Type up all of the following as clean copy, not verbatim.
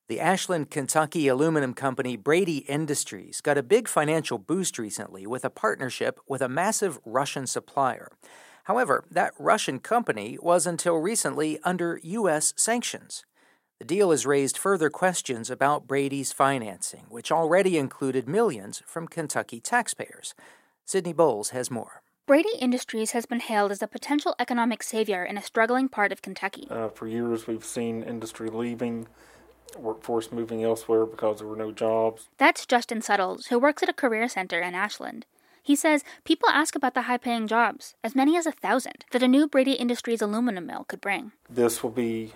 The Ashland, Kentucky aluminum company Brady Industries got a big financial boost recently with a partnership with a massive Russian supplier. However, that Russian company was until recently under U.S. sanctions. The deal has raised further questions about Brady's financing, which already included millions from Kentucky taxpayers. Sydney Bowles has more. Brady Industries has been hailed as a potential economic savior in a struggling part of Kentucky. For years, we've seen industry leaving, workforce moving elsewhere because there were no jobs. That's Justin Suttles, who works at a career center in Ashland. He says people ask about the high-paying jobs, as many as 1,000, that a new Brady Industries aluminum mill could bring. This will be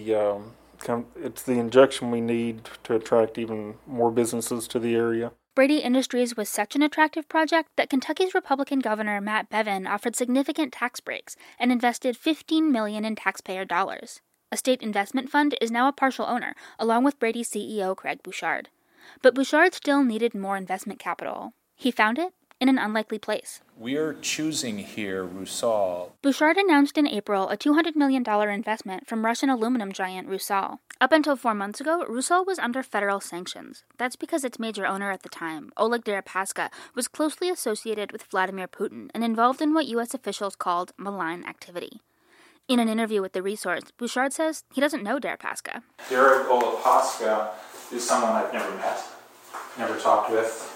it's the injection we need to attract even more businesses to the area. Brady Industries was such an attractive project that Kentucky's Republican Governor Matt Bevin offered significant tax breaks and invested $15 million in taxpayer dollars. A state investment fund is now a partial owner, along with Brady's CEO Craig Bouchard. But Bouchard still needed more investment capital. He found it in an unlikely place. We are choosing here Rusal. Bouchard announced in April a $200 million investment from Russian aluminum giant Rusal. Up until 4 months ago, Rusal was under federal sanctions. That's because its major owner at the time, Oleg Deripaska, was closely associated with Vladimir Putin and involved in what U.S. officials called malign activity. In an interview with The Resource, Bouchard says he doesn't know Deripaska. Deripaska is someone I've never met, never talked with,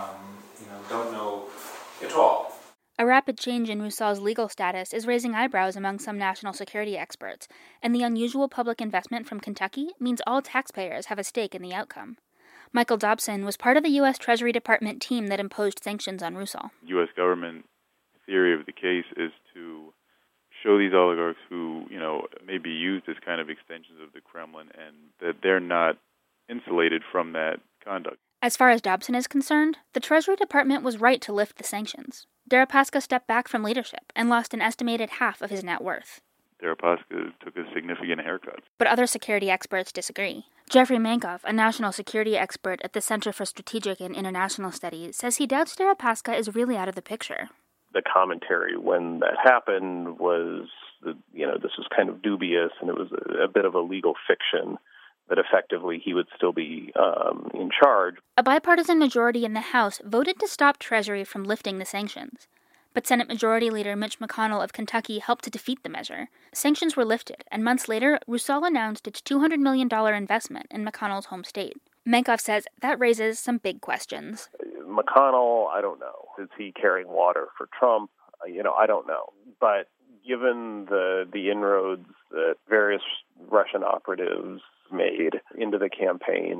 don't know at all. A rapid change in Rusal's legal status is raising eyebrows among some national security experts, and the unusual public investment from Kentucky means all taxpayers have a stake in the outcome. Michael Dobson was part of the U.S. Treasury Department team that imposed sanctions on Rusal. U.S. government theory of the case is to show these oligarchs who, may be used as kind of extensions of the Kremlin and that they're not insulated from that conduct. As far as Dobson is concerned, the Treasury Department was right to lift the sanctions. Deripaska stepped back from leadership and lost an estimated half of his net worth. Deripaska took a significant haircut. But other security experts disagree. Jeffrey Mankoff, a national security expert at the Center for Strategic and International Studies, says he doubts Deripaska is really out of the picture. The commentary when that happened was, this was kind of dubious, and it was a bit of a legal fiction that effectively he would still be in charge. A bipartisan majority in the House voted to stop Treasury from lifting the sanctions. But Senate Majority Leader Mitch McConnell of Kentucky helped to defeat the measure. Sanctions were lifted, and months later, Rusal announced its $200 million investment in McConnell's home state. Mankoff says that raises some big questions. McConnell, I don't know. Is he carrying water for Trump? I don't know. But given the inroads that various Russian operatives made into the campaign,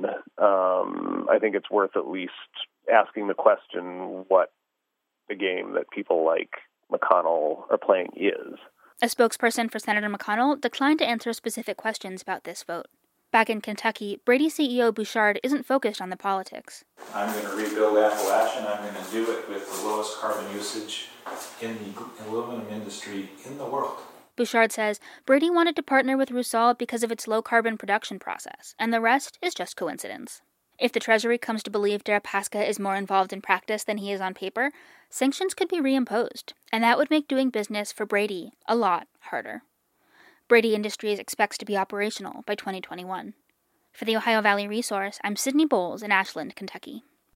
I think it's worth at least asking the question what the game that people like McConnell are playing is. A spokesperson for Senator McConnell declined to answer specific questions about this vote. Back in Kentucky, Brady CEO Bouchard isn't focused on the politics. I'm going to rebuild Appalachian. I'm going to do it with the lowest carbon usage in the aluminum industry in the world. Bouchard says Brady wanted to partner with Rusal because of its low-carbon production process, and the rest is just coincidence. If the Treasury comes to believe Deripaska is more involved in practice than he is on paper, sanctions could be reimposed, and that would make doing business for Brady a lot harder. Brady Industries expects to be operational by 2021. For the Ohio Valley Resource, I'm Sydney Bowles in Ashland, Kentucky.